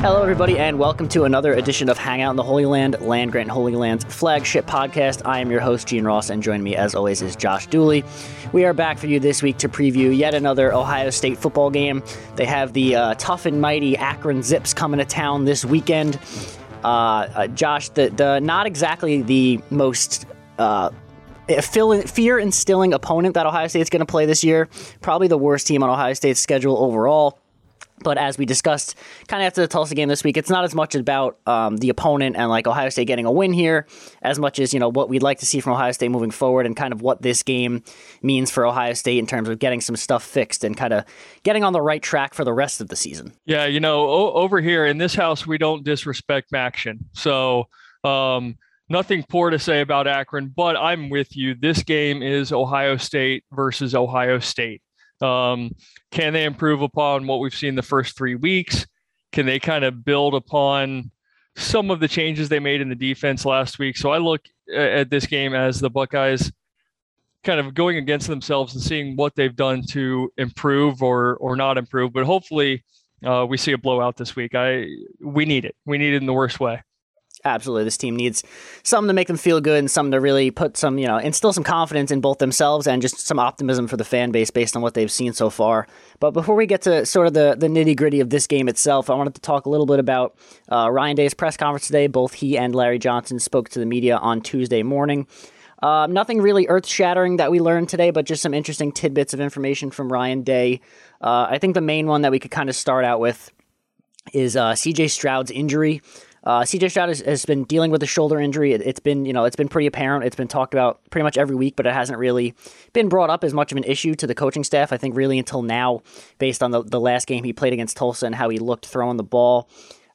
Hello, everybody, and welcome to another edition of Hangout in the Holy Land, Land Grant and Holy Land's flagship podcast. I am your host, Gene Ross, and joining me, as always, is Josh Dooley. We are back for you this week to preview yet another Ohio State football game. They have the tough and mighty Akron Zips coming to town this weekend. Josh, the not exactly the most fear-instilling opponent that Ohio State's going to play this year. Probably the worst team on Ohio State's schedule overall. But as we discussed kind of after the Tulsa game this week, it's not as much about the opponent and like Ohio State getting a win here as much as, you know, what we'd like to see from Ohio State moving forward and kind of what this game means for Ohio State in terms of getting some stuff fixed and kind of getting on the right track for the rest of the season. Yeah, you know, over here in this house, we don't disrespect Maction. So nothing poor to say about Akron, but I'm with you. This game is Ohio State versus Ohio State. Can they improve upon what we've seen the first 3 weeks? Can they kind of build upon some of the changes they made in the defense last week? So I look at this game as the Buckeyes kind of going against themselves and seeing what they've done to improve or not improve. But hopefully we see a blowout this week. We need it. We need it in the worst way. Absolutely. This team needs something to make them feel good and something to really put some, instill some confidence in both themselves and just some optimism for the fan base based on what they've seen so far. But before we get to sort of the nitty gritty of this game itself, I wanted to talk a little bit about Ryan Day's press conference today. Both he and Larry Johnson spoke to the media on Tuesday morning. Nothing really earth-shattering that we learned today, but just some interesting tidbits of information from Ryan Day. I think the main one that we could kind of start out with is C.J. Stroud's injury. C.J. Stroud has been dealing with a shoulder injury. It's been pretty apparent. It's been talked about pretty much every week, but it hasn't really been brought up as much of an issue to the coaching staff, I think, really until now, based on the last game he played against Tulsa and how he looked throwing the ball.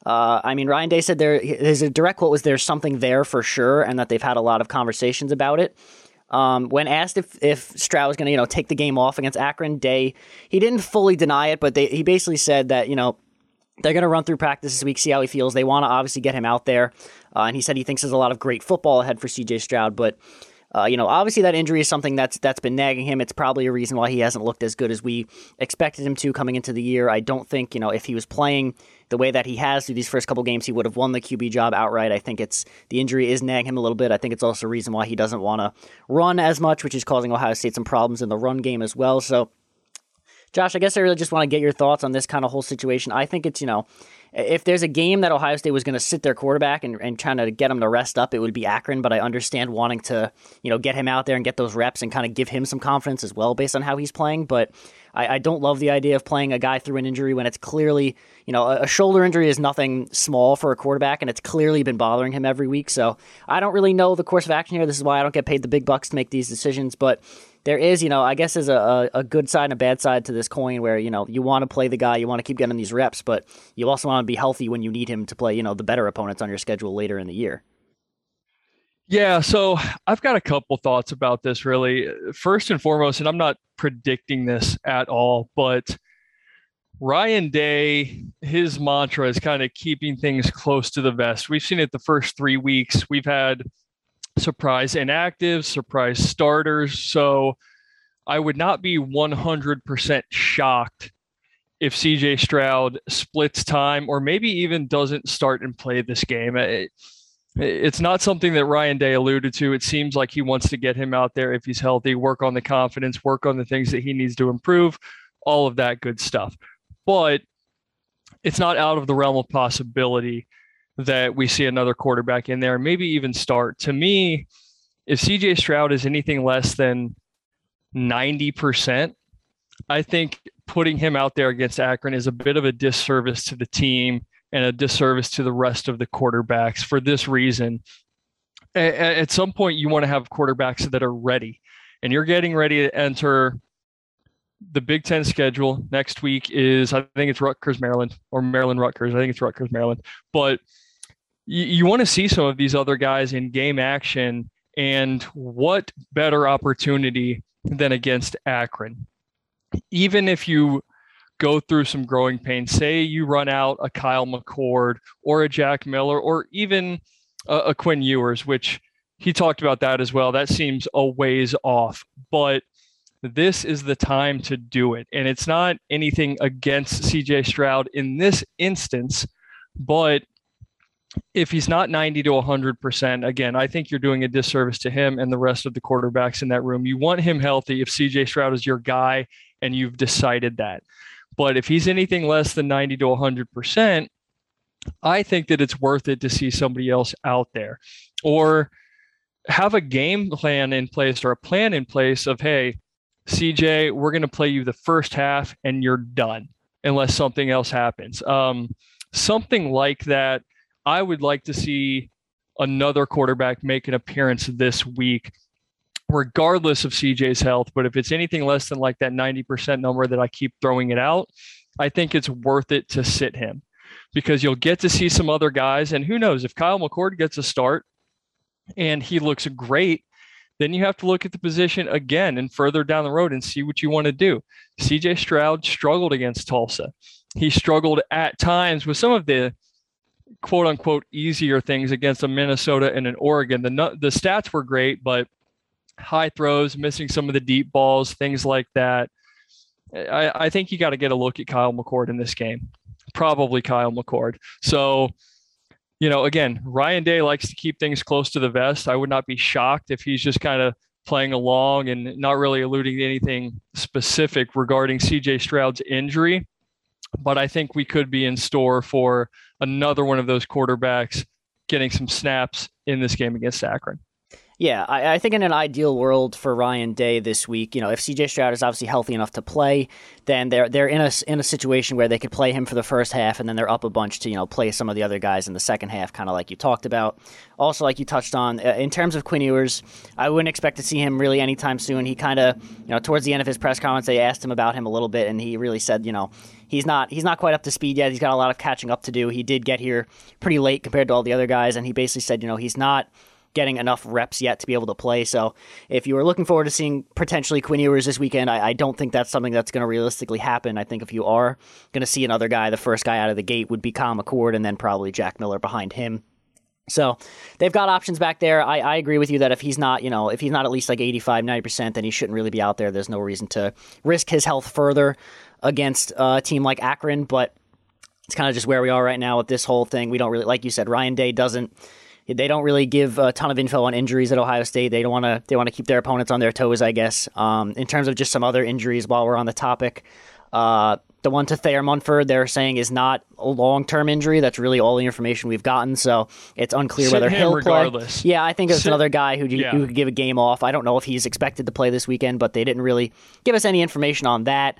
Ryan Day said his direct quote was, "There's something there for sure," and that they've had a lot of conversations about it. When asked if Stroud was going to, take the game off against Akron, he didn't fully deny it, but he basically said that, they're going to run through practice this week, see how he feels. They want to obviously get him out there. And he said he thinks there's a lot of great football ahead for C.J. Stroud. But, obviously that injury is something that's been nagging him. It's probably a reason why he hasn't looked as good as we expected him to coming into the year. I don't think, if he was playing the way that he has through these first couple games, he would have won the QB job outright. I think the injury is nagging him a little bit. I think it's also a reason why he doesn't want to run as much, which is causing Ohio State some problems in the run game as well. So, Josh, I guess I really just want to get your thoughts on this kind of whole situation. I think it's, if there's a game that Ohio State was going to sit their quarterback and trying to get him to rest up, it would be Akron. But I understand wanting to, get him out there and get those reps and kind of give him some confidence as well based on how he's playing. But I don't love the idea of playing a guy through an injury when it's clearly, a shoulder injury is nothing small for a quarterback, and it's clearly been bothering him every week. So I don't really know the course of action here. This is why I don't get paid the big bucks to make these decisions. But there is, I guess there's a good side and a bad side to this coin where, you want to play the guy, you want to keep getting these reps, but you also want to be healthy when you need him to play, the better opponents on your schedule later in the year. Yeah, so I've got a couple thoughts about this, really. First and foremost, and I'm not predicting this at all, but Ryan Day, his mantra is kind of keeping things close to the vest. We've seen it the first 3 weeks. We've had surprise inactives, surprise starters. So I would not be 100% shocked if CJ Stroud splits time or maybe even doesn't start and play this game. It's not something that Ryan Day alluded to. It seems like he wants to get him out there if he's healthy, work on the confidence, work on the things that he needs to improve, all of that good stuff. But it's not out of the realm of possibility that we see another quarterback in there, maybe even start. To me, if CJ Stroud is anything less than 90%, I think putting him out there against Akron is a bit of a disservice to the team and a disservice to the rest of the quarterbacks for this reason. At some point, you want to have quarterbacks that are ready, and you're getting ready to enter the Big Ten schedule. Next week is, I think it's Rutgers, Maryland, or Maryland, Rutgers. I think it's Rutgers, Maryland. But you want to see some of these other guys in game action, and what better opportunity than against Akron? Even if you go through some growing pains, say you run out a Kyle McCord or a Jack Miller or even a Quinn Ewers, which he talked about that as well. That seems a ways off, but this is the time to do it. And it's not anything against CJ Stroud in this instance, But if he's not 90 to 100%, again, I think you're doing a disservice to him and the rest of the quarterbacks in that room. You want him healthy if CJ Stroud is your guy and you've decided that. But if he's anything less than 90 to 100%, I think that it's worth it to see somebody else out there, or have a game plan in place or a plan in place of, hey, CJ, we're going to play you the first half and you're done unless something else happens. Something like that. I would like to see another quarterback make an appearance this week, regardless of CJ's health. But if it's anything less than like that 90% number that I keep throwing it out, I think it's worth it to sit him, because you'll get to see some other guys. And who knows, if Kyle McCord gets a start and he looks great, then you have to look at the position again and further down the road and see what you want to do. CJ Stroud struggled against Tulsa. He struggled at times with some of the quote unquote easier things against a Minnesota and an Oregon. The stats were great, but high throws, missing some of the deep balls, things like that. I think you got to get a look at Kyle McCord in this game. Probably Kyle McCord. So, again, Ryan Day likes to keep things close to the vest. I would not be shocked if he's just kind of playing along and not really alluding to anything specific regarding CJ Stroud's injury. But I think we could be in store for another one of those quarterbacks getting some snaps in this game against Akron. Yeah, I think in an ideal world for Ryan Day this week, if CJ Stroud is obviously healthy enough to play, then they're in a situation where they could play him for the first half, and then they're up a bunch to play some of the other guys in the second half, kind of like you talked about. Also, like you touched on, in terms of Quinn Ewers, I wouldn't expect to see him really anytime soon. He kind of, towards the end of his press conference, they asked him about him a little bit, and he really said, he's not quite up to speed yet. He's got a lot of catching up to do. He did get here pretty late compared to all the other guys, and he basically said, he's not getting enough reps yet to be able to play. So if you were looking forward to seeing potentially Quinn Ewers this weekend, I don't think that's something that's going to realistically happen. I think if you are going to see another guy, the first guy out of the gate would be Kyle McCord, and then probably Jack Miller behind him. So they've got options back there. I agree with you that if he's not at least like 85, 90%, then he shouldn't really be out there. There's no reason to risk his health further against a team like Akron, but it's kind of just where we are right now with this whole thing. We don't really, like you said, Ryan Day they don't really give a ton of info on injuries at Ohio State. They want to keep their opponents on their toes, I guess. In terms of just some other injuries while we're on the topic, the one to Thayer Munford, they're saying is not a long-term injury. That's really all the information we've gotten, so it's unclear whether he'll play. Yeah, I think it's another guy who could give a game off. I don't know if he's expected to play this weekend, but they didn't really give us any information on that.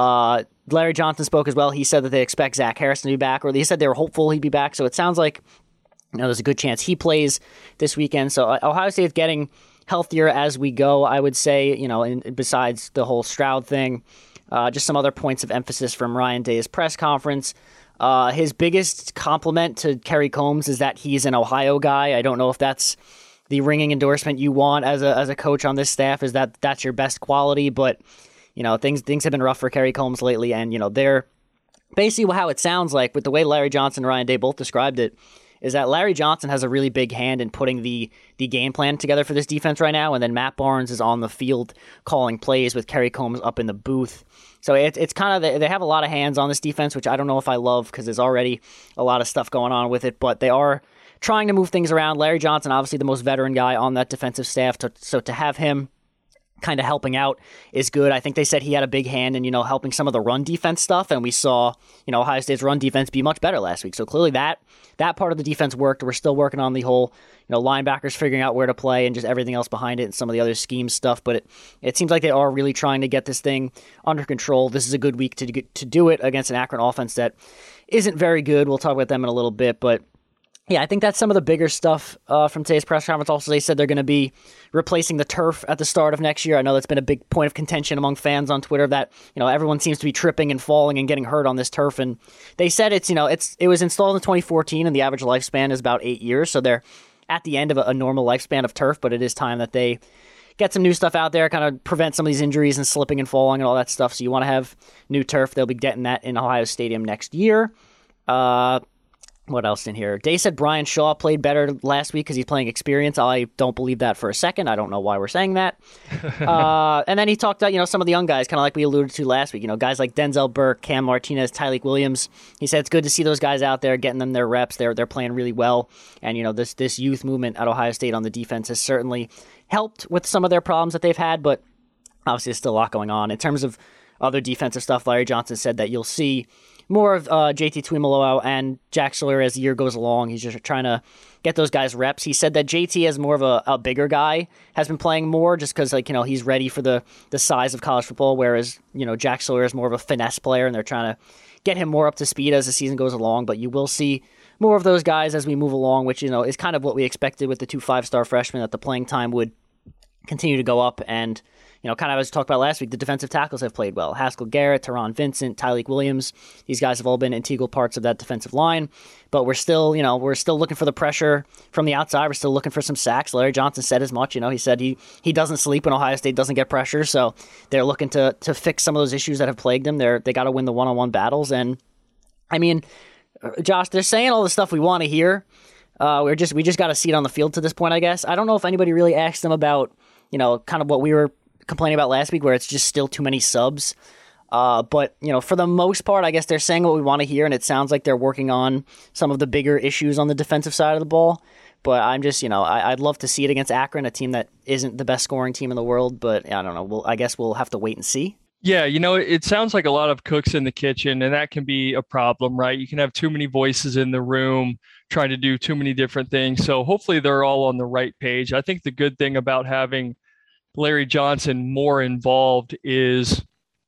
Larry Johnson spoke as well. He said that they expect Zach Harrison to be back, or they said they were hopeful he'd be back, so it sounds like there's a good chance he plays this weekend. So Ohio State's getting healthier as we go, I would say, and besides the whole Stroud thing. Just some other points of emphasis from Ryan Day's press conference. His biggest compliment to Kerry Combs is that he's an Ohio guy. I don't know if that's the ringing endorsement you want as a coach on this staff, is that's your best quality, but things have been rough for Kerry Combs lately, and they're basically how it sounds like with the way Larry Johnson and Ryan Day both described it, is that Larry Johnson has a really big hand in putting the game plan together for this defense right now, and then Matt Barnes is on the field calling plays with Kerry Combs up in the booth. So it's kind of, they have a lot of hands on this defense, which I don't know if I love because there's already a lot of stuff going on with it, but they are trying to move things around. Larry Johnson, obviously the most veteran guy on that defensive staff, so to have him kind of helping out is good. I think they said he had a big hand in, helping some of the run defense stuff, and we saw, Ohio State's run defense be much better last week. So clearly that part of the defense worked. We're still working on the whole, linebackers figuring out where to play and just everything else behind it and some of the other scheme stuff, but it seems like they are really trying to get this thing under control. This is a good week to do it against an Akron offense that isn't very good. We'll talk about them in a little bit, but yeah, I think that's some of the bigger stuff from today's press conference. Also, they said they're going to be replacing the turf at the start of next year. I know that's been a big point of contention among fans on Twitter that, everyone seems to be tripping and falling and getting hurt on this turf. And they said it was installed in 2014 and the average lifespan is about 8 years. So they're at the end of a normal lifespan of turf, but it is time that they get some new stuff out there, kind of prevent some of these injuries and slipping and falling and all that stuff. So you want to have new turf. They'll be getting that in Ohio Stadium next year. What else in here? Day said Brian Shaw played better last week because he's playing experience. I don't believe that for a second. I don't know why we're saying that. And then he talked about, some of the young guys, kind of like we alluded to last week. Guys like Denzel Burke, Cam Martinez, Tyleik Williams. He said it's good to see those guys out there, getting them their reps. They're playing really well. And, this youth movement at Ohio State on the defense has certainly helped with some of their problems that they've had. But obviously, there's still a lot going on. In terms of other defensive stuff, Larry Johnson said that you'll see more of JT Tuimoloau and Jack Sawyer as the year goes along. He's just trying to get those guys reps. He said that JT, as more of a bigger guy, has been playing more just because he's ready for the size of college football, whereas Jack Sawyer is more of a finesse player, and they're trying to get him more up to speed as the season goes along. But you will see more of those guys as we move along, which is kind of what we expected with the 2 5-star freshmen, that the playing time would continue to go up. And kind of as we talked about last week, the defensive tackles have played well. Haskell Garrett, Teron Vincent, Tyleik Williams. These guys have all been integral parts of that defensive line. But we're still looking for the pressure from the outside. We're still looking for some sacks. Larry Johnson said as much. He said he doesn't sleep when Ohio State doesn't get pressure. So they're looking to fix some of those issues that have plagued them. They got to win the one-on-one battles. And Josh, they're saying all the stuff we want to hear. We just got to see it on the field to this point, I guess. I don't know if anybody really asked them about kind of what we were complaining about last week, where it's just still too many subs. But for the most part, I guess they're saying what we want to hear, and it sounds like they're working on some of the bigger issues on the defensive side of the ball. But I'm just, I'd love to see it against Akron, a team that isn't the best scoring team in the world. But I don't know. I guess we'll have to wait and see. Yeah, it sounds like a lot of cooks in the kitchen, and that can be a problem, right? You can have too many voices in the room trying to do too many different things. So hopefully they're all on the right page. I think the good thing about having Larry Johnson more involved is,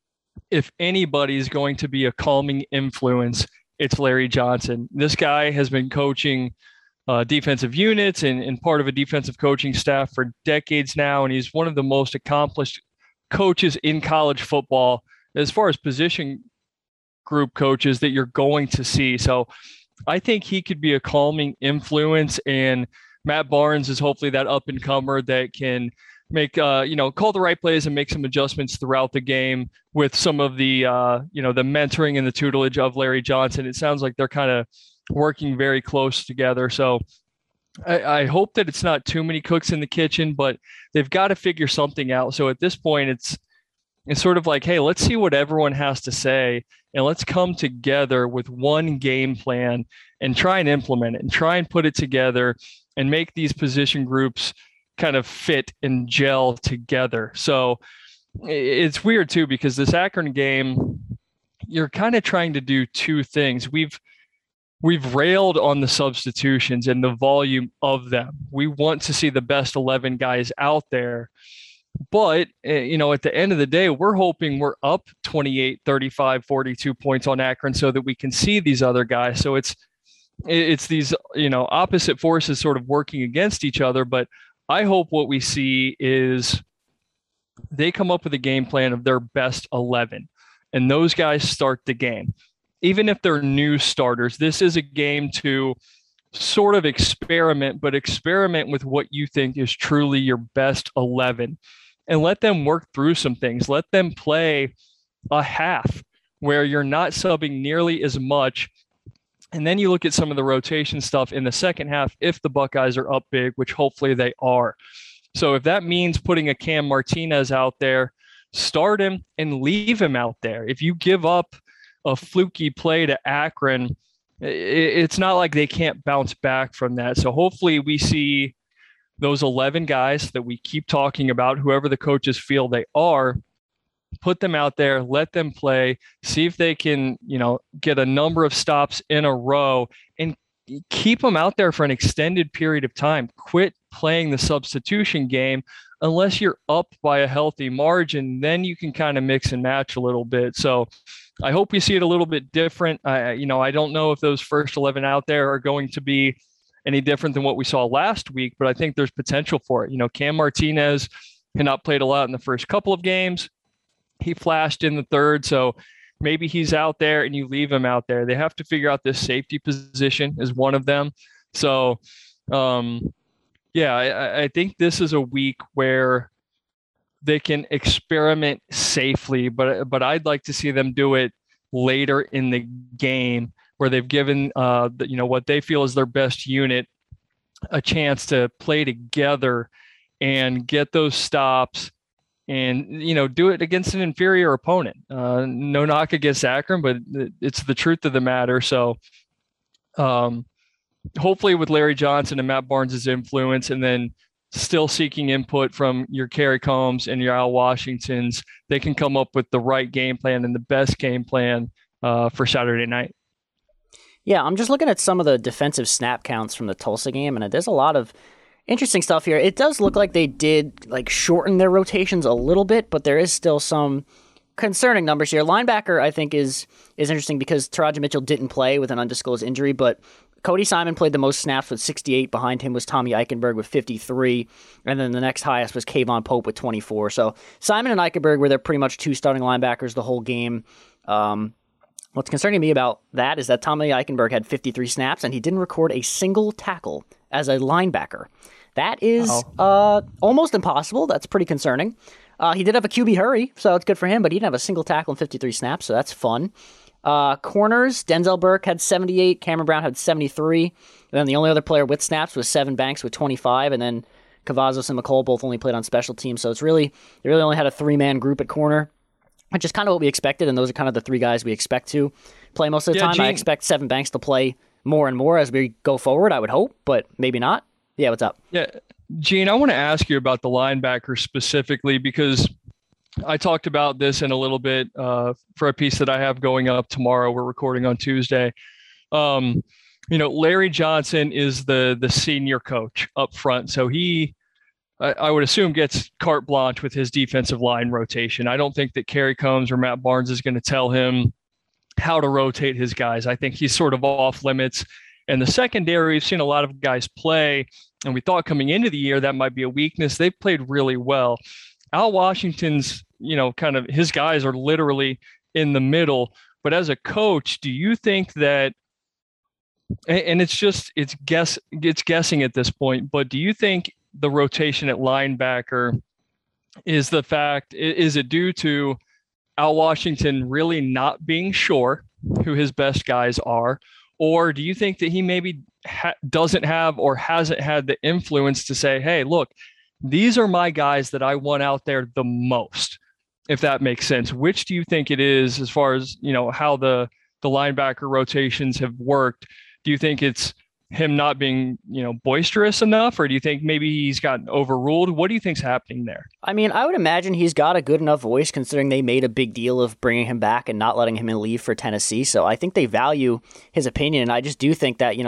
if anybody's going to be a calming influence, it's Larry Johnson. This guy has been coaching defensive units and part of a defensive coaching staff for decades now, and he's one of the most accomplished coaches in college football as far as position group coaches that you're going to see. So I think he could be a calming influence, and Matt Barnes is hopefully that up-and-comer that can make, call the right plays and make some adjustments throughout the game with some of the, the mentoring and the tutelage of Larry Johnson. It sounds like they're kind of working very close together. So I hope that it's not too many cooks in the kitchen, but they've got to figure something out. So at this point, it's sort of like, hey, let's see what everyone has to say, and let's come together with one game plan and try and implement it and try and put it together and make these position groups kind of fit and gel together. So it's weird too, because this Akron game, you're kind of trying to do two things. We've railed on the substitutions and the volume of them. We want to see the best 11 guys out there. But, at the end of the day, we're hoping we're up 28, 35, 42 points on Akron so that we can see these other guys. So it's these, opposite forces sort of working against each other. But I hope what we see is they come up with a game plan of their best 11, and those guys start the game. Even if they're new starters, this is a game to sort of experiment with what you think is truly your best 11, and let them work through some things. Let them play a half where you're not subbing nearly as much. And then you look at some of the rotation stuff in the second half if the Buckeyes are up big, which hopefully they are. So if that means putting a Cam Martinez out there, start him and leave him out there. If you give up a fluky play to Akron, it's not like they can't bounce back from that. So hopefully we see those 11 guys that we keep talking about, whoever the coaches feel they are, put them out there, let them play, see if they can, get a number of stops in a row and keep them out there for an extended period of time. Quit playing the substitution game unless you're up by a healthy margin. Then you can kind of mix and match a little bit. So I hope we see it a little bit different. I don't know if those first 11 out there are going to be any different than what we saw last week, but I think there's potential for it. Cam Martinez had not played a lot in the first couple of games. He flashed in the third, so maybe he's out there and you leave him out there. They have to figure out this safety position is one of them. So, I think this is a week where they can experiment safely, but I'd like to see them do it later in the game where they've given what they feel is their best unit a chance to play together and get those stops and, do it against an inferior opponent. No knock against Akron, but it's the truth of the matter. So hopefully with Larry Johnson and Matt Barnes' influence, and then still seeking input from your Kerry Combs and your Al Washingtons, they can come up with the right game plan and the best game plan for Saturday night. Yeah, I'm just looking at some of the defensive snap counts from the Tulsa game, and there's a lot of interesting stuff here. It does look like they did shorten their rotations a little bit, but there is still some concerning numbers here. Linebacker, I think, is interesting because Taraji Mitchell didn't play with an undisclosed injury, but Cody Simon played the most snaps with 68. Behind him was Tommy Eichenberg with 53, and then the next highest was Kayvon Pope with 24. So Simon and Eichenberg were pretty much two starting linebackers the whole game. What's concerning me about that is that Tommy Eichenberg had 53 snaps, and he didn't record a single tackle as a linebacker. That is almost impossible. That's pretty concerning. He did have a QB hurry, so it's good for him, but he didn't have a single tackle in 53 snaps, so that's fun. Corners, Denzel Burke had 78, Cameron Brown had 73, and then the only other player with snaps was Seven Banks with 25, and then Cavazos and McCall both only played on special teams, so they really only had a three-man group at corner, which is kind of what we expected, and those are kind of the three guys we expect to play most of the time. Gene, I expect Seven Banks to play more and more as we go forward, I would hope, but maybe not. Yeah, what's up? Yeah, Gene, I want to ask you about the linebacker specifically because I talked about this in a little bit for a piece that I have going up tomorrow. We're recording on Tuesday. Larry Johnson is the senior coach up front, so I would assume gets carte blanche with his defensive line rotation. I don't think that Kerry Combs or Matt Barnes is going to tell him how to rotate his guys. I think he's sort of off limits. And the secondary, we've seen a lot of guys play, and we thought coming into the year that might be a weakness. They played really well. Al Washington's, kind of his guys are literally in the middle. But as a coach, do you think that, and it's guessing at this point, but do you think the rotation at linebacker is it due to Al Washington really not being sure who his best guys are? Or do you think that he maybe doesn't have or hasn't had the influence to say, hey, look, these are my guys that I want out there the most, if that makes sense? Which do you think it is as far as, how the linebacker rotations have worked? Do you think it's him not being, boisterous enough, or do you think maybe he's gotten overruled? What do you think's happening there? I mean, I would imagine he's got a good enough voice considering they made a big deal of bringing him back and not letting him leave for Tennessee. So I think they value his opinion. And I just do think that,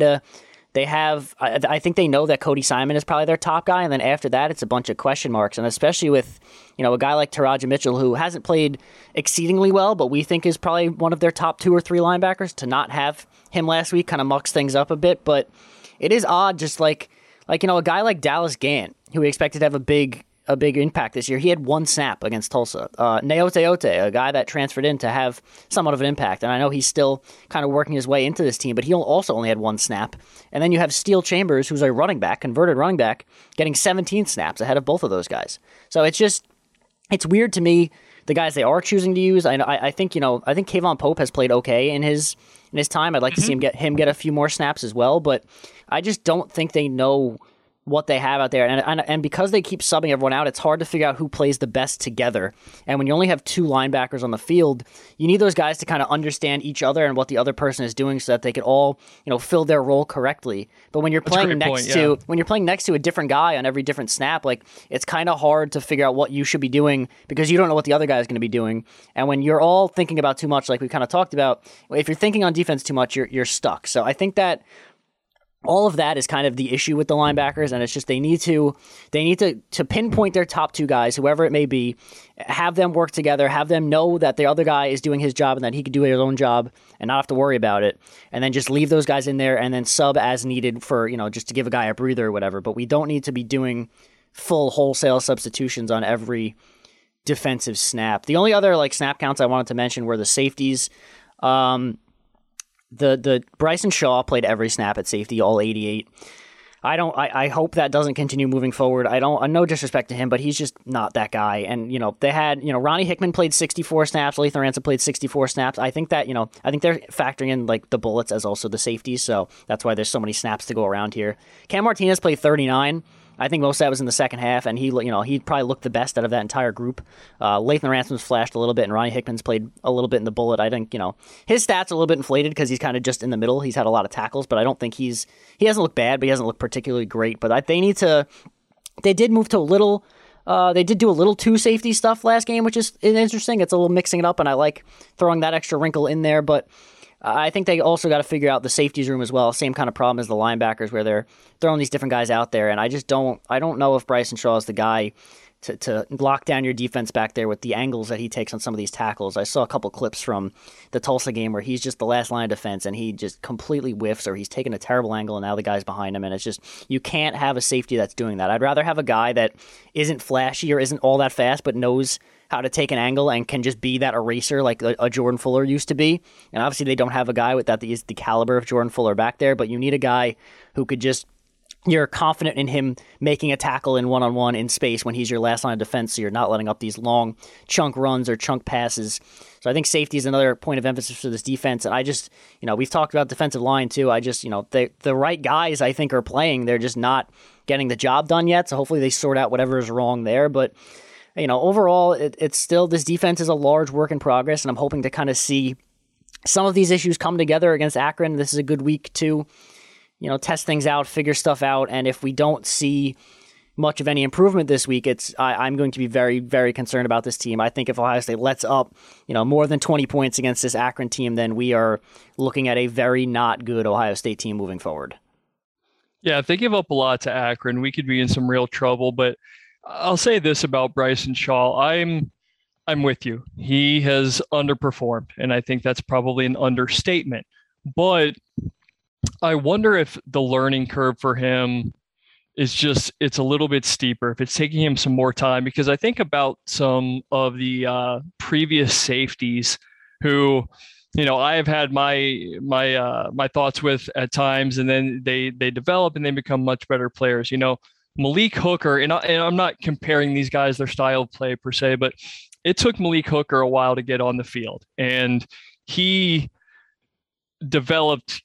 I think they know that Cody Simon is probably their top guy. And then after that, it's a bunch of question marks. And especially with, a guy like Taraji Mitchell, who hasn't played exceedingly well, but we think is probably one of their top 2 or 3 linebackers, to not have him last week kind of mucks things up a bit. But it is odd, just a guy like Dallas Gant, who we expected to have a big impact this year. He had 1 snap against Tulsa. Neote Ote, a guy that transferred in to have somewhat of an impact. And I know he's still kind of working his way into this team, but he also only had 1 snap. And then you have Steele Chambers, who's a converted running back, getting 17 snaps ahead of both of those guys. So it's weird to me, the guys they are choosing to use. I think Kayvon Pope has played okay in his time. I'd like to see him get a few more snaps as well, but I just don't think they know what they have out there. And because they keep subbing everyone out, it's hard to figure out who plays the best together. And when you only have 2 linebackers on the field, you need those guys to kind of understand each other and what the other person is doing so that they could all, fill their role correctly. But when you're playing next to a different guy on every different snap, it's kind of hard to figure out what you should be doing because you don't know what the other guy is going to be doing. And when you're all thinking about too much, like we kind of talked about, if you're thinking on defense too much, you're stuck. So I think that all of that is kind of the issue with the linebackers, and it's just they need to pinpoint their top 2 guys, whoever it may be, have them work together, have them know that the other guy is doing his job and that he can do his own job and not have to worry about it, and then just leave those guys in there and then sub as needed for, just to give a guy a breather or whatever. But we don't need to be doing full wholesale substitutions on every defensive snap. The only other snap counts I wanted to mention were the safeties. The Bryson Shaw played every snap at safety, all 88. I hope that doesn't continue moving forward. No disrespect to him, but he's just not that guy. And, they had, Ronnie Hickman played 64 snaps. Lathan Ransom played 64 snaps. I think that, I think they're factoring in like the bullets as also the safeties. So that's why there's so many snaps to go around here. Cam Martinez played 39. I think most of that was in the second half, and he probably looked the best out of that entire group. Lathan Ransom's flashed a little bit, and Ronnie Hickman's played a little bit in the bullet. I think, his stats are a little bit inflated because he's kind of just in the middle. He's had a lot of tackles, but I don't think he hasn't looked bad, but he hasn't looked particularly great. But they did move to a little, they did do a little two safety stuff last game, which is interesting. It's a little mixing it up, and I like throwing that extra wrinkle in there, but I think they also got to figure out the safeties room as well. Same kind of problem as the linebackers where they're throwing these different guys out there. And I don't know if Bryson Shaw is the guy to lock down your defense back there with the angles that he takes on some of these tackles. I saw a couple clips from the Tulsa game where he's just the last line of defense and he just completely whiffs or he's taking a terrible angle and now the guy's behind him. And it's just, you can't have a safety that's doing that. I'd rather have a guy that isn't flashy or isn't all that fast but knows how to take an angle and can just be that eraser like a Jordan Fuller used to be. And obviously they don't have a guy with that is the caliber of Jordan Fuller back there, but you need a guy who could just, you're confident in him making a tackle in one-on-one in space when he's your last line of defense, so you're not letting up these long chunk runs or chunk passes. So I think safety is another point of emphasis for this defense. And I just, we've talked about defensive line too. I just, the right guys I think are playing. They're just not getting the job done yet. So hopefully they sort out whatever is wrong there. But overall, it's still, this defense is a large work in progress, and I'm hoping to kind of see some of these issues come together against Akron. This is a good week to, test things out, figure stuff out, and if we don't see much of any improvement this week, I'm going to be very, very concerned about this team. I think if Ohio State lets up, more than 20 points against this Akron team, then we are looking at a very not good Ohio State team moving forward. Yeah, if they give up a lot to Akron, we could be in some real trouble, but I'll say this about Bryson Shaw. I'm with you. He has underperformed, and I think that's probably an understatement. But I wonder if the learning curve for him it's a little bit steeper, if it's taking him some more time, because I think about some of the previous safeties who, I have had my thoughts with at times, and then they develop and they become much better players. Malik Hooker, and I'm not comparing these guys, their style of play per se, but it took Malik Hooker a while to get on the field, and he developed,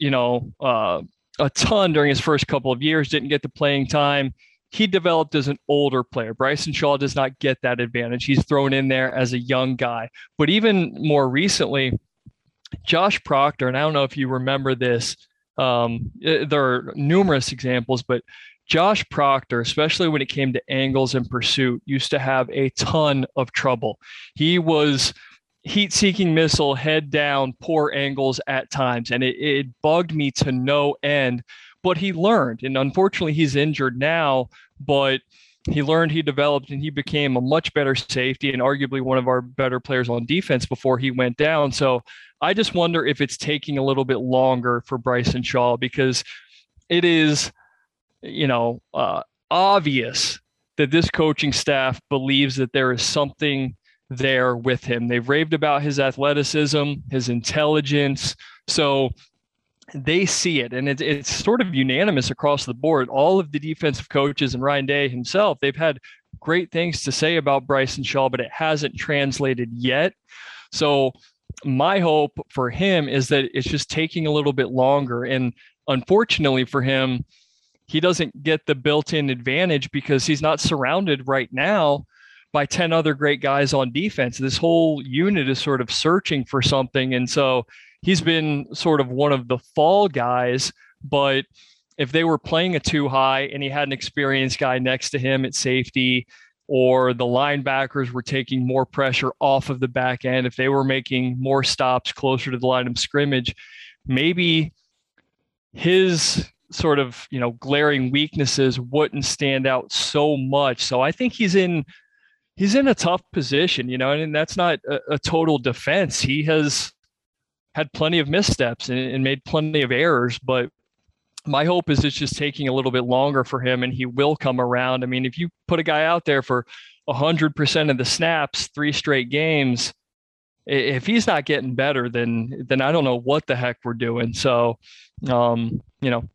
a ton during his first couple of years, didn't get the playing time. He developed as an older player. Bryson Shaw does not get that advantage. He's thrown in there as a young guy. But even more recently, Josh Proctor, and I don't know if you remember this, there are numerous examples, but Josh Proctor, especially when it came to angles and pursuit, used to have a ton of trouble. He was heat-seeking missile, head down, poor angles at times, and it bugged me to no end. But he learned, and unfortunately he's injured now, but he learned, he developed, and he became a much better safety and arguably one of our better players on defense before he went down. So I just wonder if it's taking a little bit longer for Bryson Shaw, because it is obvious that this coaching staff believes that there is something there with him. They've raved about his athleticism, his intelligence. So they see it, and it's sort of unanimous across the board. All of the defensive coaches and Ryan Day himself, they've had great things to say about Bryson Shaw, but it hasn't translated yet. So my hope for him is that it's just taking a little bit longer. And unfortunately for him, he doesn't get the built-in advantage because he's not surrounded right now by 10 other great guys on defense. This whole unit is sort of searching for something. And so he's been sort of one of the fall guys, but if they were playing a too high and he had an experienced guy next to him at safety, or the linebackers were taking more pressure off of the back end, if they were making more stops closer to the line of scrimmage, maybe his sort of, glaring weaknesses wouldn't stand out so much. So I think he's in a tough position, and that's not a total defense. He has had plenty of missteps and made plenty of errors, but my hope is it's just taking a little bit longer for him, and he will come around. I mean, if you put a guy out there for 100% of the snaps, 3 straight games, if he's not getting better, then I don't know what the heck we're doing. So,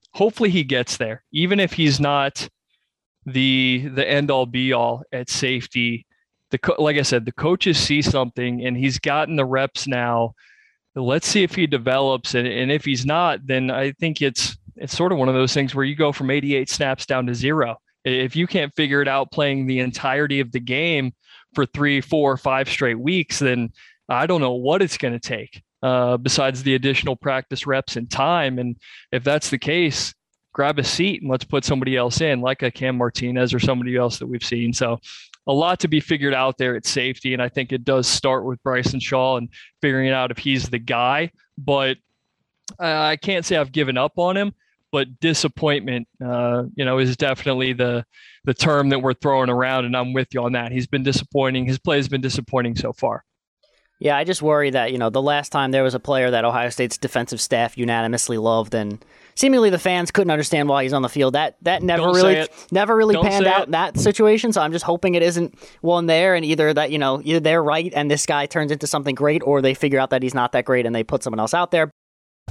hopefully he gets there, even if he's not the end all be all at safety. Like I said, the coaches see something, and he's gotten the reps now. Let's see if he develops, and if he's not, then I think it's sort of one of those things where you go from 88 snaps down to 0. If you can't figure it out playing the entirety of the game for 3, 4, 5 straight weeks, then I don't know what it's going to take besides the additional practice reps and time. And if that's the case, grab a seat and let's put somebody else in, like a Cam Martinez or somebody else that we've seen. So a lot to be figured out there at safety. And I think it does start with Bryson Shaw and figuring out if he's the guy. But I can't say I've given up on him, but disappointment, is definitely the term that we're throwing around. And I'm with you on that. He's been disappointing. His play has been disappointing so far. Yeah, I just worry that, the last time there was a player that Ohio State's defensive staff unanimously loved and seemingly the fans couldn't understand why he's on the field, that never really panned out in that situation. So I'm just hoping it isn't one there, and either that, either they're right and this guy turns into something great, or they figure out that he's not that great and they put someone else out there.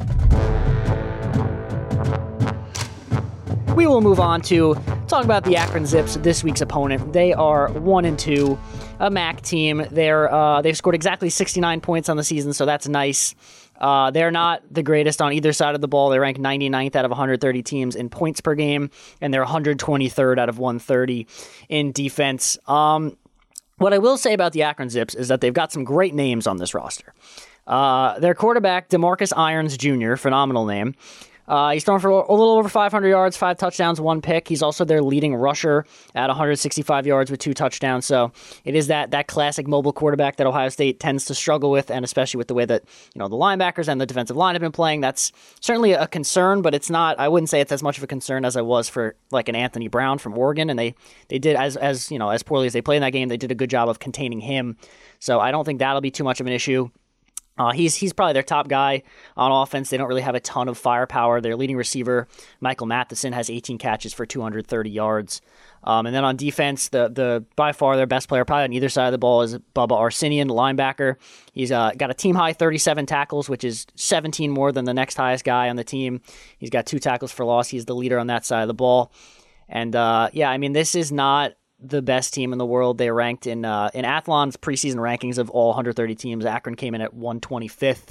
We will move on to talk about the Akron Zips, this week's opponent. They are 1-2, a MAC team. They've scored exactly 69 points on the season, so that's nice. They're not the greatest on either side of the ball. They rank 99th out of 130 teams in points per game, and they're 123rd out of 130 in defense. What I will say about the Akron Zips is that they've got some great names on this roster. Their quarterback, DeMarcus Irons Jr., phenomenal name. He's thrown for a little over 500 yards, 5 touchdowns, 1 pick. He's also their leading rusher at 165 yards with 2 touchdowns. So it is that classic mobile quarterback that Ohio State tends to struggle with, and especially with the way that the linebackers and the defensive line have been playing. That's certainly a concern, but it's not. I wouldn't say it's as much of a concern as it was for like an Anthony Brown from Oregon, and they did as poorly as they played in that game. They did a good job of containing him. So I don't think that'll be too much of an issue. He's probably their top guy on offense. They don't really have a ton of firepower. Their leading receiver, Michael Matheson, has 18 catches for 230 yards. And then on defense, the by far their best player probably on either side of the ball is Bubba Arsenian, linebacker. He's got a team-high 37 tackles, which is 17 more than the next highest guy on the team. He's got 2 tackles for loss. He's the leader on that side of the ball. And, this is not the best team in the world. They ranked in Athlon's preseason rankings of all 130 teams. Akron came in at 125th.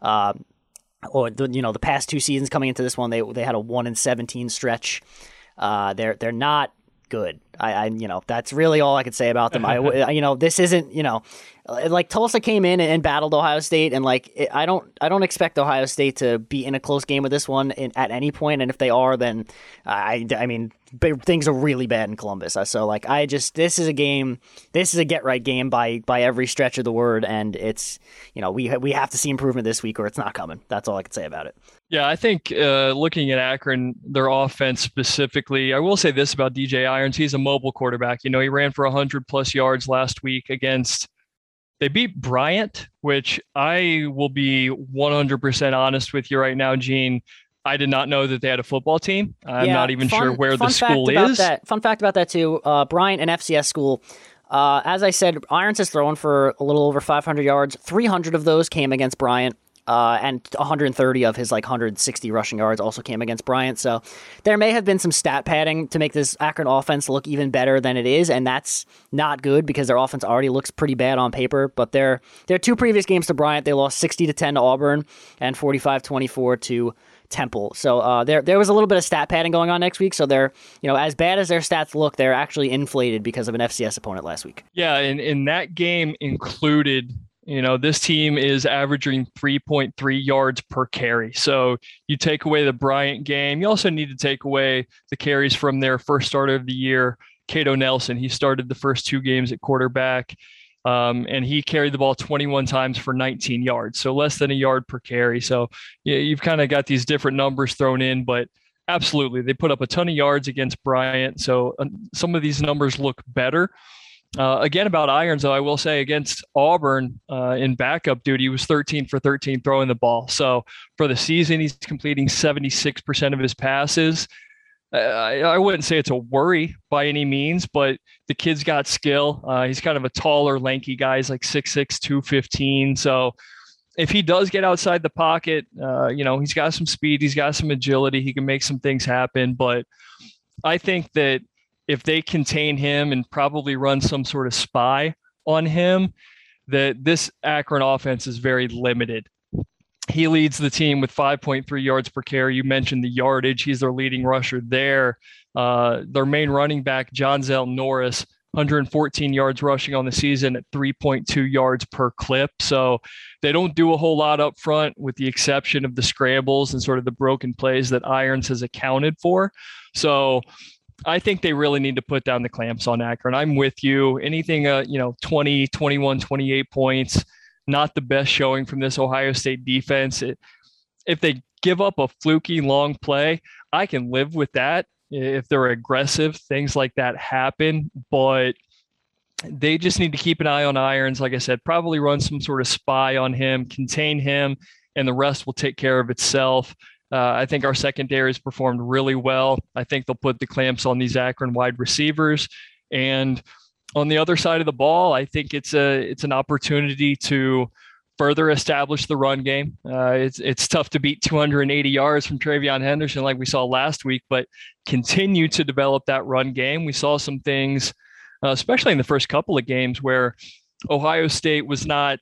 The past 2 seasons coming into this one, they had a 1-17 stretch. They're not good. That's really all I could say about them. This isn't, like Tulsa came in and battled Ohio State, and I don't expect Ohio State to be in a close game with this one at any point. And if they are, then things are really bad in Columbus. So this is a game. This is a get right game by every stretch of the word, and it's we have to see improvement this week or it's not coming. That's all I can say about it. Yeah, I think looking at Akron, their offense specifically, I will say this about DJ Irons. He's a mobile quarterback. He ran for 100+ yards last week against. They beat Bryant, which I will be 100% honest with you right now, Gene. I did not know that they had a football team. I'm not even sure where the school is. Fun fact about that, too. Bryant, an FCS school. As I said, Irons has thrown for a little over 500 yards. 300 of those came against Bryant. And 130 of his 160 rushing yards also came against Bryant. So there may have been some stat padding to make this Akron offense look even better than it is, and that's not good because their offense already looks pretty bad on paper. But their 2 previous games to Bryant, they lost 60-10 to Auburn and 45-24 to Temple. So there was a little bit of stat padding going on next week. So they're, as bad as their stats look, they're actually inflated because of an FCS opponent last week. Yeah, and in that game included. This team is averaging 3.3 yards per carry. So you take away the Bryant game. You also need to take away the carries from their first starter of the year, Cato Nelson. He started the first 2 games at quarterback, and he carried the ball 21 times for 19 yards. So less than a yard per carry. So you've kind of got these different numbers thrown in, but absolutely, they put up a ton of yards against Bryant. So some of these numbers look better. Again, about Irons, though, I will say against Auburn in backup duty, he was 13 for 13 throwing the ball. So for the season, he's completing 76% of his passes. I wouldn't say it's a worry by any means, but the kid's got skill. He's kind of a taller, lanky guy. He's like 6'6", 215. So if he does get outside the pocket, he's got some speed, he's got some agility, he can make some things happen. But I think that if they contain him and probably run some sort of spy on him, that this Akron offense is very limited. He leads the team with 5.3 yards per carry. You mentioned the yardage. He's their leading rusher there. Their main running back, Jonzell Norris, 114 yards rushing on the season at 3.2 yards per clip. So they don't do a whole lot up front with the exception of the scrambles and sort of the broken plays that Irons has accounted for. So I think they really need to put down the clamps on Akron. I'm with you. Anything, 20, 21, 28 points, not the best showing from this Ohio State defense. If they give up a fluky long play, I can live with that. If they're aggressive, things like that happen, but they just need to keep an eye on Irons. Like I said, probably run some sort of spy on him, contain him, and the rest will take care of itself. I think our secondary has performed really well. I think they'll put the clamps on these Akron wide receivers. And on the other side of the ball, I think it's an opportunity to further establish the run game. It's tough to beat 280 yards from TreVeyon Henderson like we saw last week, but continue to develop that run game. We saw some things, especially in the first couple of games, where Ohio State was not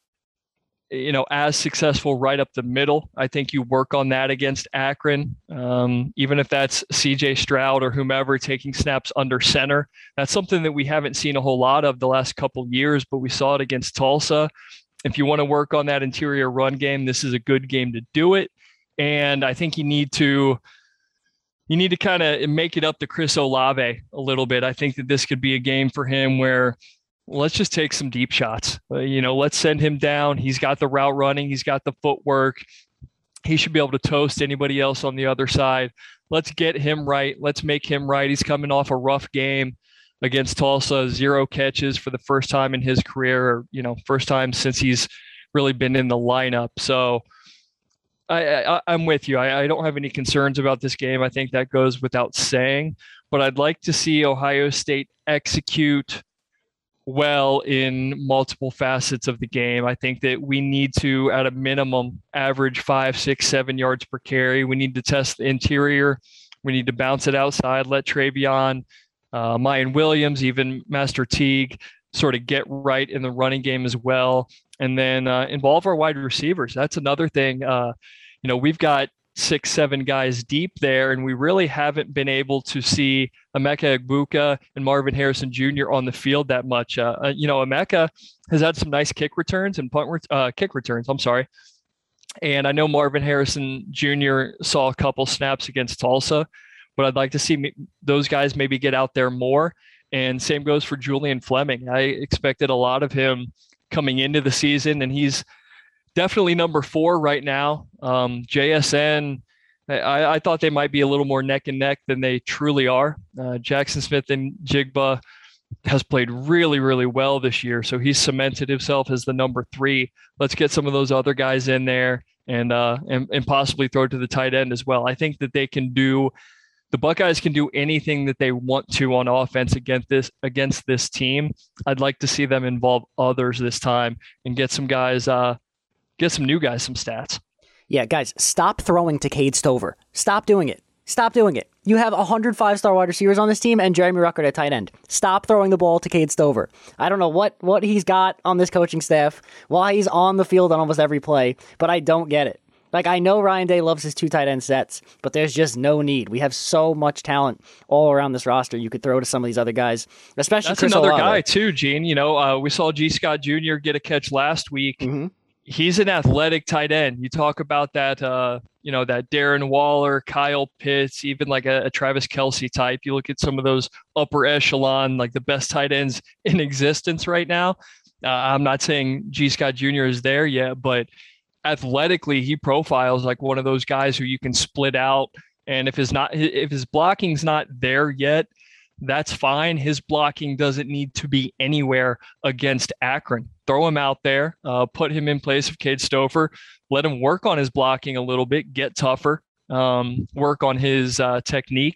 as successful right up the middle. I think you work on that against Akron, even if that's CJ Stroud or whomever taking snaps under center. That's something that we haven't seen a whole lot of the last couple of years, but we saw it against Tulsa. If you want to work on that interior run game, this is a good game to do it. And I think you need to kind of make it up to Chris Olave a little bit. I think that this could be a game for him where let's just take some deep shots. Let's send him down. He's got the route running. He's got the footwork. He should be able to toast anybody else on the other side. Let's get him right. Let's make him right. He's coming off a rough game against Tulsa, 0 catches for the first time in his career, or, first time since he's really been in the lineup. So I'm with you. I don't have any concerns about this game. I think that goes without saying, but I'd like to see Ohio State execute well in multiple facets of the game. I think that we need to, at a minimum, average 5, 6, 7 yards per carry. We need to test the interior. We need to bounce it outside, let TreVeyon, Mayan Williams, even Master Teague sort of get right in the running game as well. And then involve our wide receivers. That's another thing. We've got 6, 7 guys deep there, and we really haven't been able to see Emeka Egbuka and Marvin Harrison Jr. on the field that much. Emeka has had some nice kick returns and kick returns. I'm sorry. And I know Marvin Harrison Jr. saw a couple snaps against Tulsa, but I'd like to see those guys maybe get out there more. And same goes for Julian Fleming. I expected a lot of him coming into the season, and he's definitely number 4 right now. JSN, I thought they might be a little more neck and neck than they truly are. Jackson Smith and Jigba has played really, really well this year. So he's cemented himself as the number 3. Let's get some of those other guys in there and possibly throw to the tight end as well. I think that the Buckeyes can do anything that they want to on offense against this team. I'd like to see them involve others this time and get some guys, get some new guys some stats. Yeah, guys, stop throwing to Cade Stover. Stop doing it. Stop doing it. You have 100 5-star wide receivers on this team and Jeremy Ruckert at tight end. Stop throwing the ball to Cade Stover. I don't know what he's got on this coaching staff, why he's on the field on almost every play, but I don't get it. Like, I know Ryan Day loves his 2 tight end sets, but there's just no need. We have so much talent all around this roster. You could throw to some of these other guys, especially That's Chris another Olave. guy too, Gene. We saw G. Scott Jr. get a catch last week. Mm-hmm. He's an athletic tight end. You talk about that, that Darren Waller, Kyle Pitts, even like a Travis Kelce type. You look at some of those upper echelon, like the best tight ends in existence right now. I'm not saying G. Scott Jr. is there yet, but athletically, he profiles like one of those guys who you can split out. And if his blocking's not there yet, that's fine. His blocking doesn't need to be anywhere against Akron. Throw him out there, put him in place of Cade Stover, let him work on his blocking a little bit, get tougher, work on his technique,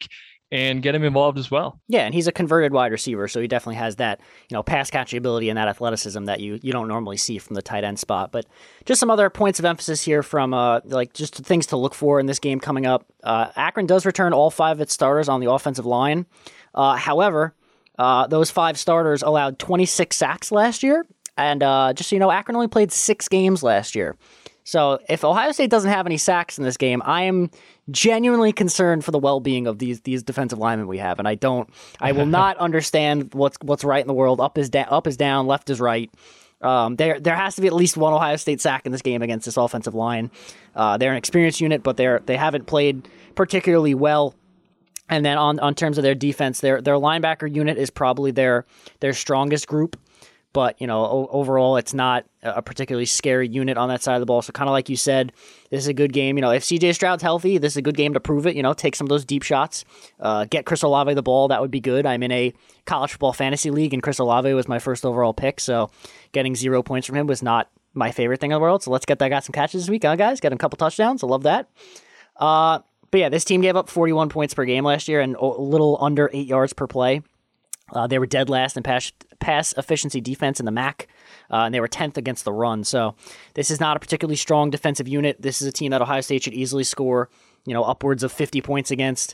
and get him involved as well. Yeah, and he's a converted wide receiver, so he definitely has that, pass catching ability and that athleticism that you don't normally see from the tight end spot. But just some other points of emphasis here from just things to look for in this game coming up. Akron does return all 5 of its starters on the offensive line. However, those 5 starters allowed 26 sacks last year, and just so you know, Akron only played 6 games last year. So if Ohio State doesn't have any sacks in this game, I am genuinely concerned for the well-being of these defensive linemen we have, and I will not understand what's right in the world. Up is down, left is right. There has to be at least one Ohio State sack in this game against this offensive line. They're an experienced unit, but they haven't played particularly well. And then on terms of their defense, their linebacker unit is probably their strongest group. But, overall, it's not a particularly scary unit on that side of the ball. So kind of like you said, this is a good game. If C.J. Stroud's healthy, this is a good game to prove it. Take some of those deep shots. Get Chris Olave the ball. That would be good. I'm in a college football fantasy league, and Chris Olave was my first overall pick. So getting 0 points from him was not my favorite thing in the world. So let's get that guy some catches this week, huh, guys? Get him a couple touchdowns. I love that. But yeah, this team gave up 41 points per game last year and a little under 8 yards per play. They were dead last in pass efficiency defense in the MAC, and they were 10th against the run. So this is not a particularly strong defensive unit. This is a team that Ohio State should easily score, upwards of 50 points against,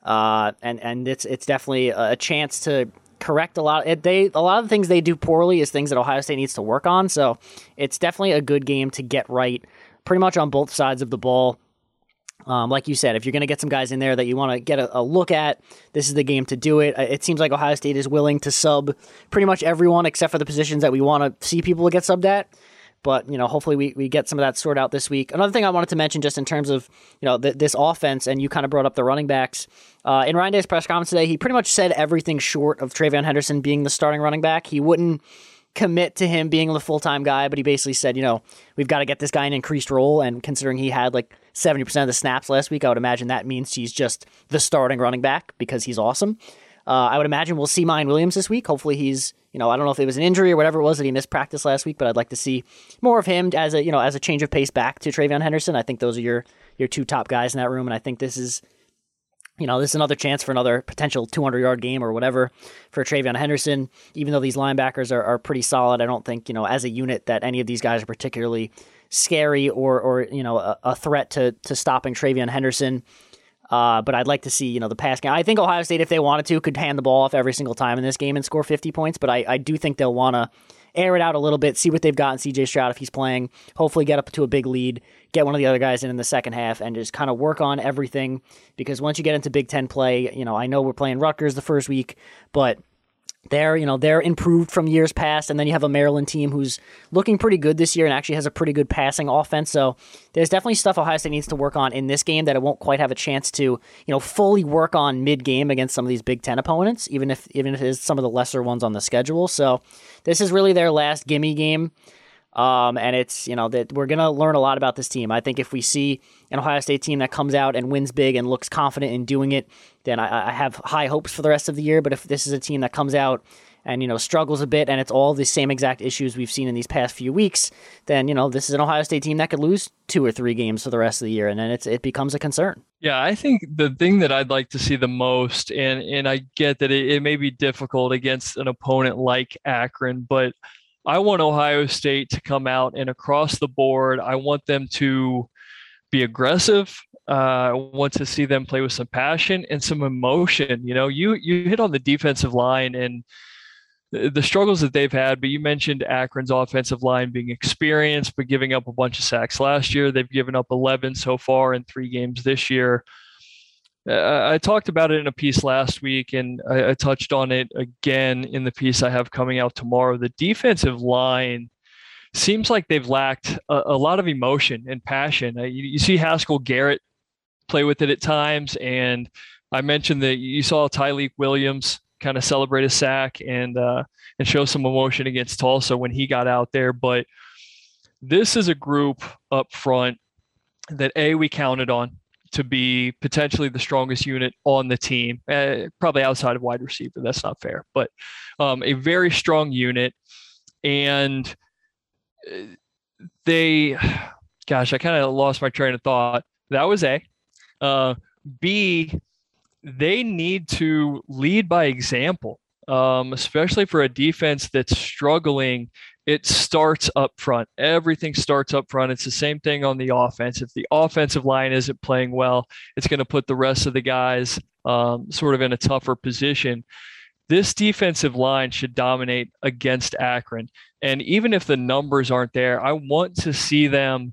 and it's definitely a chance to correct a lot. A lot of the things they do poorly is things that Ohio State needs to work on. So it's definitely a good game to get right, pretty much on both sides of the ball. Like you said, if you're going to get some guys in there that you want to get a look at, this is the game to do it. It seems like Ohio State is willing to sub pretty much everyone except for the positions that we want to see people get subbed at. But, hopefully we get some of that sorted out this week. Another thing I wanted to mention just in terms of, this offense, and you kind of brought up the running backs. In Ryan Day's press conference today, he pretty much said everything short of TreVeyon Henderson being the starting running back. He wouldn't commit to him being the full-time guy, but he basically said, we've got to get this guy an increased role, and considering he had 70% of the snaps last week, I would imagine that means he's just the starting running back because he's awesome. I would imagine we'll see Miyan Williams this week. Hopefully he's, I don't know if it was an injury or whatever it was that he missed practice last week, but I'd like to see more of him as a change of pace back to TreVeyon Henderson. I think those are your 2 top guys in that room, and I think this is another chance for another potential 200-yard game or whatever for TreVeyon Henderson. Even though these linebackers are pretty solid, I don't think, as a unit that any of these guys are particularly scary or a threat to stopping TreVeyon Henderson. But I'd like to see, the pass game. I think Ohio State, if they wanted to, could hand the ball off every single time in this game and score 50 points. But I do think they'll want to air it out a little bit, see what they've got in C.J. Stroud if he's playing, hopefully get up to a big lead, get one of the other guys in the second half, and just kind of work on everything. Because once you get into Big Ten play, I know we're playing Rutgers the first week, but they're improved from years past, and then you have a Maryland team who's looking pretty good this year and actually has a pretty good passing offense. So there's definitely stuff Ohio State needs to work on in this game that it won't quite have a chance to, fully work on mid-game against some of these Big Ten opponents, even if it is some of the lesser ones on the schedule. So this is really their last gimme game. And it's, that we're going to learn a lot about this team. I think if we see an Ohio State team that comes out and wins big and looks confident in doing it, then I have high hopes for the rest of the year. But if this is a team that comes out and, struggles a bit and it's all the same exact issues we've seen in these past few weeks, then, this is an Ohio State team that could lose 2 or 3 games for the rest of the year. And then it becomes a concern. Yeah, I think the thing that I'd like to see the most, and I get that it may be difficult against an opponent like Akron, but I want Ohio State to come out and across the board, I want them to be aggressive. I want to see them play with some passion and some emotion. You hit on the defensive line and the struggles that they've had, but you mentioned Akron's offensive line being experienced, but giving up a bunch of sacks last year. They've given up 11 so far in 3 games this year. I talked about it in a piece last week, and I touched on it again in the piece I have coming out tomorrow. The defensive line seems like they've lacked a lot of emotion and passion. You see Haskell Garrett play with it at times, and I mentioned that you saw Tyleik Williams kind of celebrate a sack and show some emotion against Tulsa when he got out there. But this is a group up front that we counted on to be potentially the strongest unit on the team, probably outside of wide receiver. That's not fair, but a very strong unit. And I kind of lost my train of thought. That was A. B, they need to lead by example, especially for a defense that's struggling. It starts up front. Everything starts up front. It's the same thing on the offense. If the offensive line isn't playing well, it's going to put the rest of the guys sort of in a tougher position. This defensive line should dominate against Akron. And even if the numbers aren't there, I want to see them,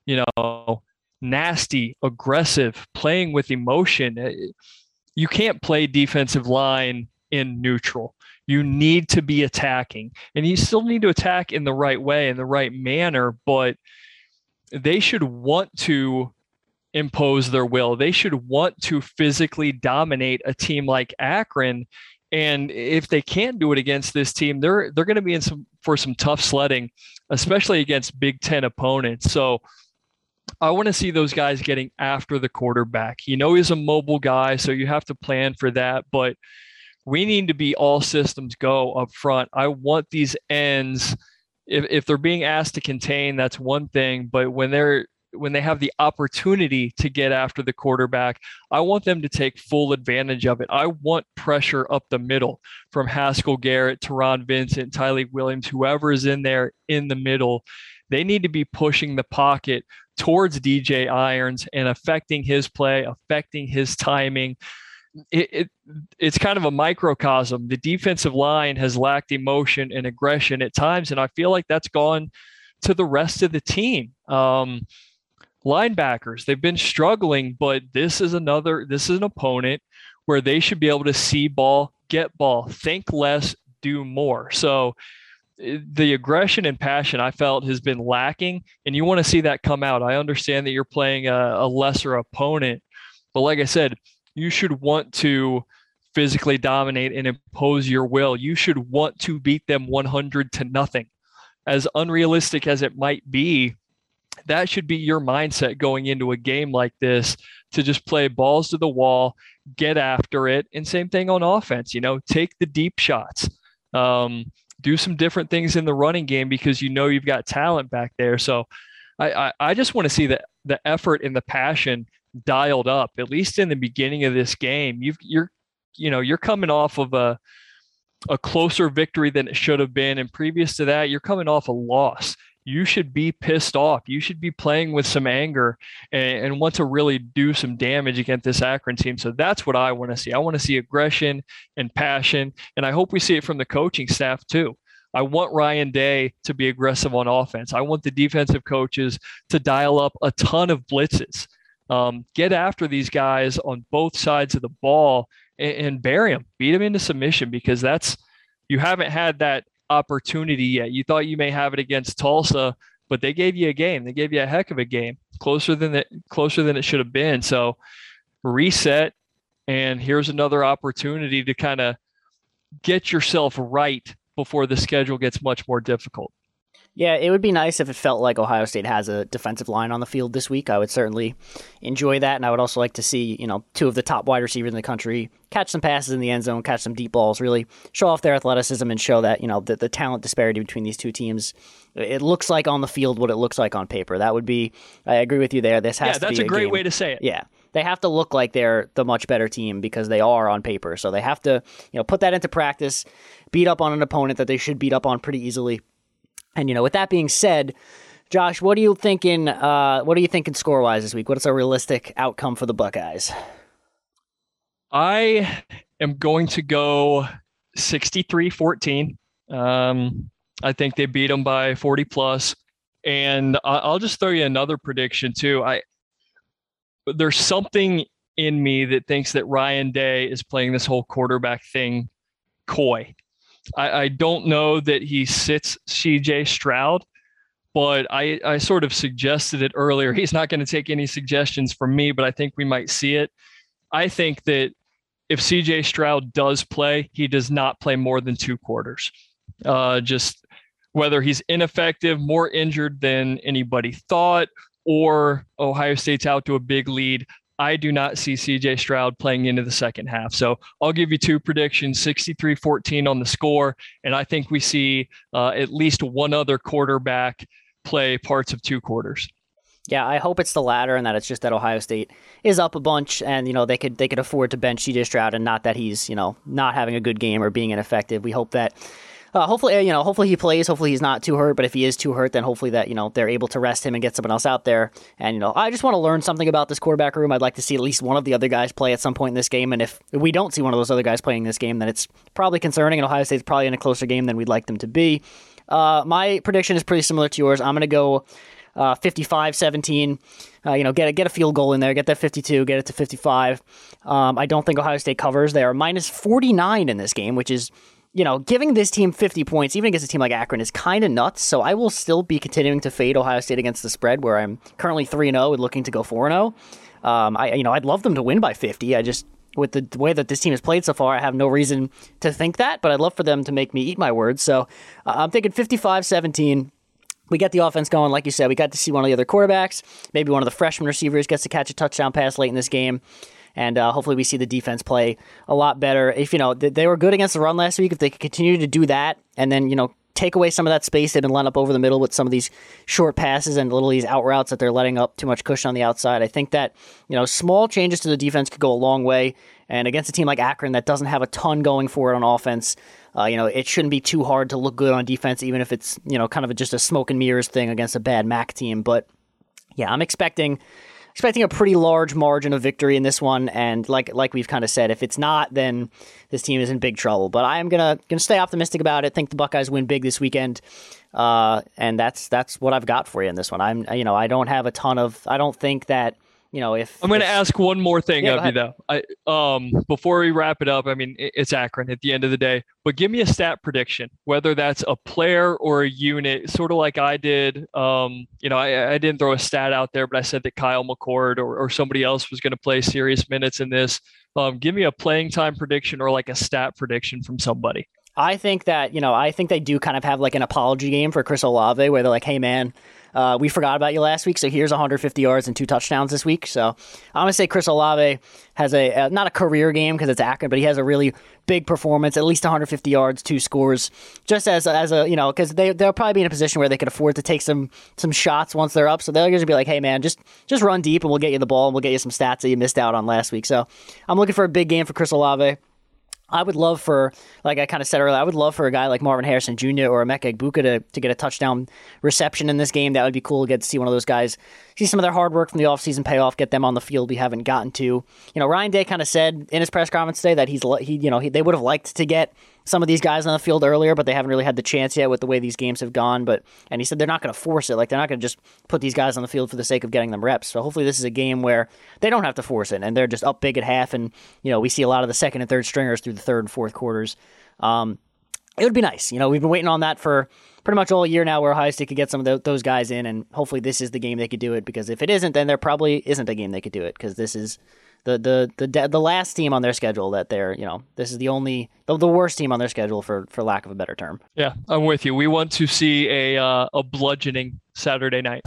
nasty, aggressive, playing with emotion. You can't play defensive line in neutral. You need to be attacking, and you still need to attack in the right way, in the right manner, but they should want to impose their will. They should want to physically dominate a team like Akron. And if they can't do it against this team, they're going to be in for some tough sledding, especially against Big Ten opponents. So I want to see those guys getting after the quarterback. He's a mobile guy, so you have to plan for that. But we need to be all systems go up front. I want these ends. If they're being asked to contain, that's one thing. But when they have the opportunity to get after the quarterback, I want them to take full advantage of it. I want pressure up the middle from Haskell Garrett, Teron Vincent, Tyleik Williams, whoever is in there in the middle. They need to be pushing the pocket towards DJ Irons and affecting his play, affecting his timing. It's kind of a microcosm. The defensive line has lacked emotion and aggression at times, and I feel like that's gone to the rest of the team. Linebackers, they've been struggling, but this is an opponent where they should be able to see ball, get ball, think less, do more. So the aggression and passion I felt has been lacking, and you want to see that come out. I understand that you're playing a lesser opponent, but like I said, you should want to physically dominate and impose your will. You should want to beat them 100-0. As unrealistic as it might be, that should be your mindset going into a game like this, to just play balls to the wall, get after it. And same thing on offense, take the deep shots, do some different things in the running game because you've got talent back there. So I just want to see the effort and the passion dialed up, at least in the beginning of this game. You're coming off of a closer victory than it should have been. And previous to that, you're coming off a loss. You should be pissed off. You should be playing with some anger and want to really do some damage against this Akron team. So that's what I want to see. I want to see aggression and passion, and I hope we see it from the coaching staff too. I want Ryan Day to be aggressive on offense. I want the defensive coaches to dial up a ton of blitzes. Get after these guys on both sides of the ball and bury them, beat them into submission, because you haven't had that opportunity yet. You thought you may have it against Tulsa, but they gave you a game. They gave you a heck of a game, closer than it should have been. So reset, and here's another opportunity to kind of get yourself right before the schedule gets much more difficult. Yeah, it would be nice if it felt like Ohio State has a defensive line on the field this week. I would certainly enjoy that, and I would also like to see, two of the top wide receivers in the country catch some passes in the end zone, catch some deep balls, really show off their athleticism and show that, the talent disparity between these two teams, it looks like on the field what it looks like on paper. That would be, I agree with you there. This has to be that's a great game. way to say it. Yeah. They have to look like they're the much better team because they are on paper. So they have to, put that into practice, beat up on an opponent that they should beat up on pretty easily. And, with that being said, Josh, what are you thinking score-wise this week? What is a realistic outcome for the Buckeyes? I am going to go 63-14. I think they beat them by 40+. And I'll just throw you another prediction, too. There's something in me that thinks that Ryan Day is playing this whole quarterback thing coy. I don't know that he sits CJ Stroud, but I sort of suggested it earlier. He's not going to take any suggestions from me, but I think we might see it. I think that if CJ Stroud does play, he does not play more than 2 quarters. Just whether he's ineffective, more injured than anybody thought, or Ohio State's out to a big lead, I do not see CJ Stroud playing into the second half. So I'll give you 2 predictions, 63-14 on the score. And I think we see at least one other quarterback play parts of 2 quarters. Yeah, I hope it's the latter, and that it's just that Ohio State is up a bunch, and they could afford to bench C.J. Stroud, and not that he's not having a good game or being ineffective. We hope that hopefully he plays. Hopefully he's not too hurt, but if he is too hurt, then hopefully that they're able to rest him and get someone else out there. And I just want to learn something about this quarterback room. I'd like to see at least one of the other guys play at some point in this game, and if we don't see one of those other guys playing this game, then it's probably concerning, and Ohio State's probably in a closer game than we'd like them to be. My prediction is pretty similar to yours. I'm going to go 55-17, get a field goal in there, get that 52, get it to 55. I don't think Ohio State covers. They are minus 49 in this game, which is, giving this team 50 points, even against a team like Akron, is kind of nuts. So I will still be continuing to fade Ohio State against the spread, where I'm currently 3-0 and looking to go 4-0. I'd love them to win by 50. I just, with the way that this team has played so far, I have no reason to think that, but I'd love for them to make me eat my words. So I'm thinking 55-17. We get the offense going. Like you said, we got to see one of the other quarterbacks. Maybe one of the freshman receivers gets to catch a touchdown pass late in this game. And hopefully we see the defense play a lot better. If, they were good against the run last week, if they could continue to do that and then, take away some of that space they've been letting up over the middle with some of these short passes and little these out routes that they're letting up too much cushion on the outside, I think that, small changes to the defense could go a long way. And against a team like Akron that doesn't have a ton going for it on offense, it shouldn't be too hard to look good on defense, even if it's, kind of just a smoke and mirrors thing against a bad MAC team. But yeah, I'm expecting a pretty large margin of victory in this one, and like we've kind of said, if it's not, then this team is in big trouble. But I am gonna stay optimistic about it. Think the Buckeyes win big this weekend, and that's what I've got for you in this one. I don't have a ton of. I don't think that. If I'm going to ask one more thing of you, though. Before we wrap it up, it's Akron at the end of the day, but give me a stat prediction, whether that's a player or a unit, sort of like I did. I didn't throw a stat out there, but I said that Kyle McCord or somebody else was going to play serious minutes in this. Give me a playing time prediction or like a stat prediction from somebody. I think that, I think they do kind of have like an apology game for Chris Olave, where they're like, hey, man, we forgot about you last week, so here's 150 yards and 2 touchdowns this week. So I'm going to say Chris Olave has not a career game because it's Akron, but he has a really big performance, at least 150 yards, 2 scores, just as a because they'll probably be in a position where they could afford to take some shots once they're up. So they'll just be like, hey, man, just run deep and we'll get you the ball and we'll get you some stats that you missed out on last week. So I'm looking for a big game for Chris Olave. I would love for, like I kind of said earlier, I would love for a guy like Marvin Harrison Jr. or Emeka Egbuka to get a touchdown reception in this game. That would be cool to get to see one of those guys, see some of their hard work from the offseason pay off, get them on the field we haven't gotten to. Ryan Day kind of said in his press conference today that they would have liked to get some of these guys on the field earlier, but they haven't really had the chance yet with the way these games have gone. And he said they're not going to force it. Like, they're not going to just put these guys on the field for the sake of getting them reps. So hopefully this is a game where they don't have to force it, and they're just up big at half, and we see a lot of the second and third stringers through the third and fourth quarters. It would be nice. We've been waiting on that for pretty much all year now, where Ohio State could get some of those guys in, and hopefully this is the game they could do it, because if it isn't, then there probably isn't a game they could do it, because this is the last team on their schedule that they're, this is the worst team on their schedule for lack of a better term. Yeah, I'm with you. We want to see a bludgeoning Saturday night.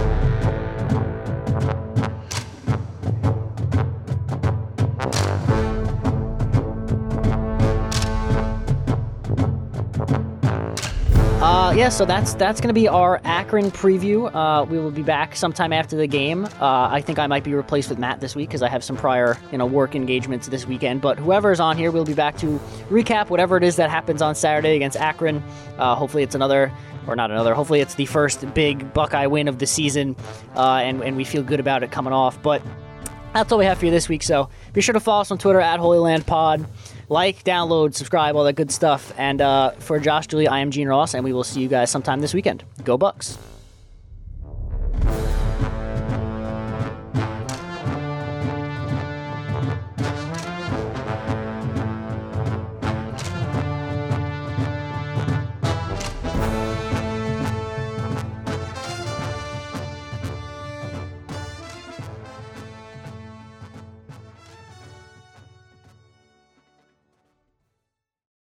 So that's going to be our Akron preview. We will be back sometime after the game. I think I might be replaced with Matt this week because I have some prior, work engagements this weekend. But whoever is on here, we'll be back to recap whatever it is that happens on Saturday against Akron. Hopefully it's hopefully it's the first big Buckeye win of the season, and we feel good about it coming off. But that's all we have for you this week. So be sure to follow us on Twitter at HolyLandPod. Like, download, subscribe, all that good stuff. And for Josh Dooley, I am Gene Ross, and we will see you guys sometime this weekend. Go Bucks!